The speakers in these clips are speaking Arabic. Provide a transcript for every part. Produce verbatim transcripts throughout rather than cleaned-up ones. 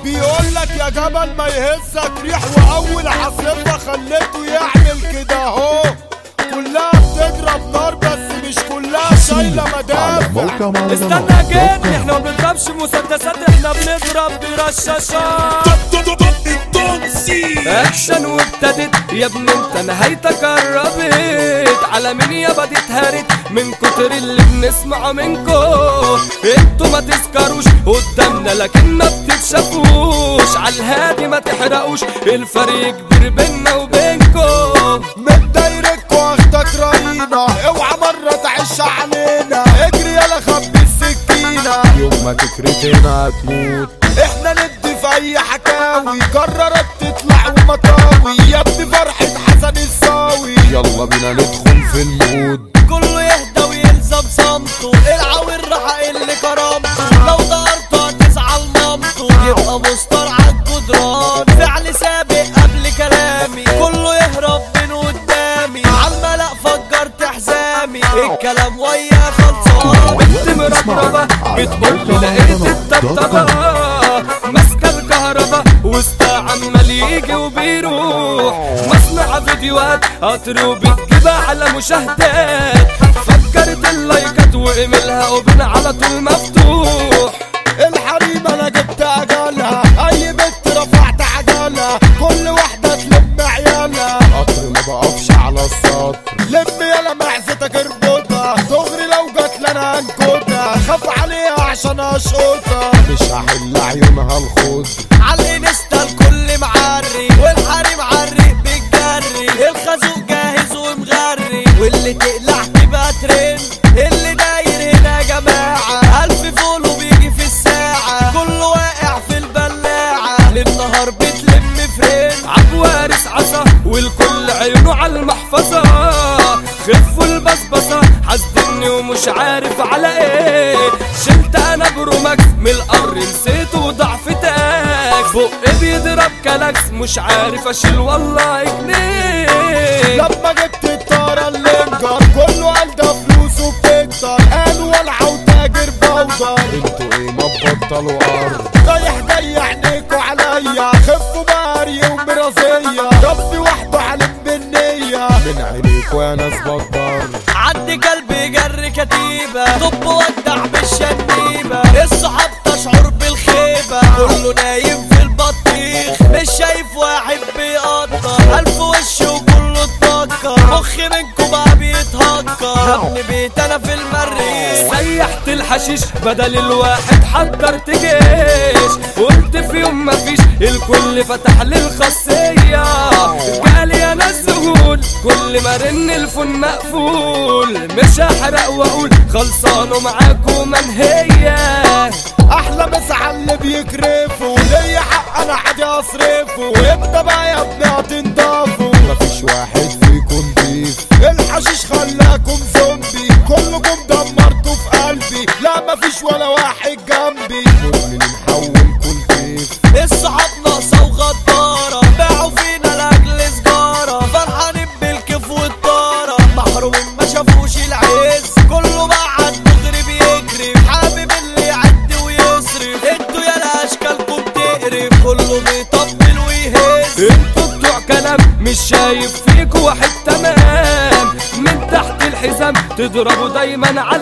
بيقول لك يا جبل ما يهزك ريح، واول عاصفة خليته يعمل كده اهو. كلها بتضرب نار بس مش كلها شايلة مدافع. استنى جيت، احنا ما بنضربش مسدسات، احنا بنضرب برشاشات. اكشن وابتدت يا ابني انت نهايتك قربت. على مين يابا دي اتهرت من كتر اللي بنسمعه منكو. انتوا ما تسكروش قدامنا لكن ما بتتشافوش. عالهادي ما تحرقوش الفريق كبير بينا وبينكو. من دايركو اخدك رهينة، اوعى مرة تعيش علينا. اجري يلا خبي السكينة، يوم ما تكرتنا هتموت. احنا ندي في اي حكاوي، قررت تطلع ومطاوي. يا ابني فرحة حسن الساوي، يلا بينا ندخل في المود. كله يهدى ويلزم صمته، العويل راح اللي كرامته. لو ضربت هتزعل مامته، يبقى مسطر عالجدران. فعل سابق قبل كلامي، كله يهرب من قدامي. عالملأ فجرت حزامي، الكلام ويا خلصان. بنت مربربة بتبص لقيت الطبطبة ماسكة الكهرباء وسطها عمال يجي وبيروح. مصنع فيديوهات قطر وبتجيبها على مشاهدات. فكرت اللايكات وايميلها اوبن على طول مفتوح. الحريمة انا جبت اجالها، اي بنت رفعت عجالها. كل واحدة تلم عيالها، قطر ما بقفش على السطر. لم يلا معزتك اربطها، دغري لو جات لنا هنكوتها. خاف عليها عشان اشقطها، مش هحل عيونها الخضر. عالانستا الكل معري، والحريم عرق بالجري. الخازوق جاهز ومغري، واللي تقلع تبقى ترند. اللي داير هنا يا جماعة ألف فولو بيجي في الساعة. كله واقع في البلاعة، للنهار بتلم فرين. عبوارس عصا والكل عيونه على المحفظة. خفوا البصبصة حاسدني ومش عارف على ايه. شلت انا بروماكس من القر نسيته وضعف تاكس. بقي بيضرب كلاكس مش عارف اشيل والله جنيه. لما جبت الطارة اللينجر كله قال ده فلوسه بتكتر. قالوا ولعة وتاجر بودر، انتوا ايه ما تبطلوا ارض. رايح جاي عينيكوا عليا، خفوا باري ومرازية. ربي وحده علم بالنية، من عينيكوا يا ناس بطر. عدي قلبي جر كتيبة، طب ودع بالشنيبة. الصحاب تشعر بالخيبة، كله نايم في البطيخ. مش شايف واحد بيقطر، ألف وش وكله اتنكر. مخي منكم بقى بيتهكر، ابني بيت انا في المريخ. سيحت الحشيش بدل الواحد حضرت جيش. قلت في يوم مفيش الكل فتح للخاصية. جالي انا الذهول كل ما رن الفون مقفول. مش هحرق واقول خلصانه معاكوا منهية. احلى مسعى اللي بيكرفوا، ليا حق انا عادي اصرفه. ابدا بقى يا ابني هتنضافوا، مفيش واحد فيكم ضيف. الحشيش خلاكم زومبي، كلكم دمرتوا في قلبي. لا مفيش ولا واحد جنبي، مدمن محول كل كيف. الصحاب ناقصة وغدارة، باعوا فينا لاجل سجارة. فرحانين بالكيف والطارة، محرومين ما شافوش العز. كله بقى عالدغري بيجري، حابب اللي يعد ويصرف. انتوا يا اشكالكم تقرف، كله بيطبل ويهز. انتوا بتوع كلام مش شايف فيكوا واحد تمام. من تحت الحزام تضربوا دايما على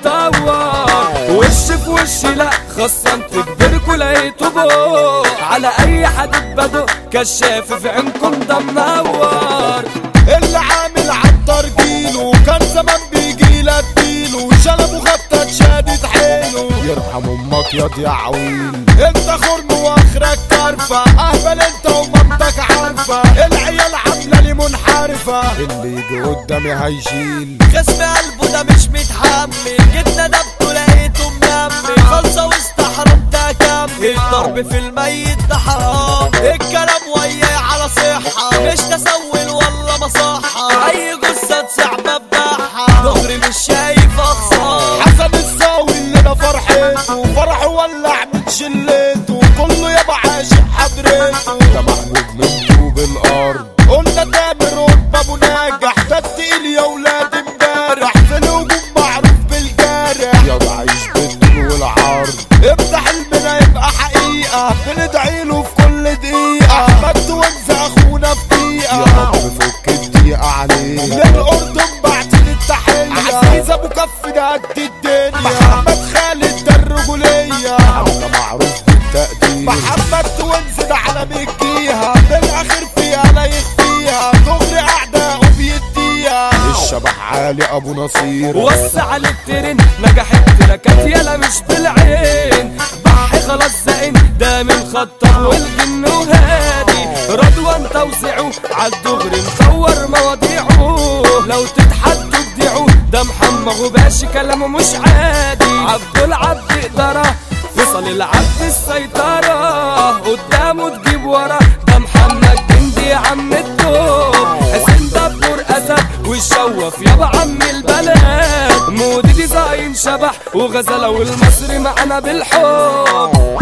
المتدور. وش في وش لا خصمت كبركوا لقيتوا بوق. على اي حد بدو كشاف في عينكم ده منور. اللي عامل عطر جيله، كان زمان بيجيلك اديله. شلبه غطت شادت حيله، يرحم امك ياض يا عويل. انت خرم واخرك كرفة، اهبل انت ومامتك عارفة. العيال عاملة لي منحرفة، اللي يجي قدامي هيشيل. خصم قلبه ده مش متحمل، جيت ندبته لقيته منمل. خلصة واستحرمت اكمل، الضرب في الميت ده حرام. الكلام وياي على صحة، مش تسول ولا مصحة. اي جثة تسع بباحة، دغري مش شايف اخصام. حسن الساوي اللي انا فرحته، فرحه ولع من شلته. كله يابا عاشق حضرته، ده محبوب من طوب الارض. قلنا تامر رتبة ابو ناجح، ده التقيل يا ولاد امبارح. في الهجوم معروف بالجارح، يابا عايش بالطول والعرض. افتح المنى يبقى حقيقة، بندعي معروف بالتقدير. محمد توينز ده علم الجيهة بالاخر فيها لا يخفيها دغري اعداء وبيديها. الشبح علي ابو نصير وسع للترن نجحت تراكات يلا مش بالعين. بحي خلاص زقن ده من خطر والجن وهادي. رضوان توزيعه عالدغري مطور مواضيعه. لو تتحدوا تبيعوا ده محمد غباشي كلامه مش عادي. عبد العبد إدارة فصل العبد السيطرة. قدامه تجيب ورا ده محمد جندي عم التوب. حسين دبور أسد والشوف يابا عم البلد. مودي ديزاين شبح وغزلة والمصري معنا بالحب.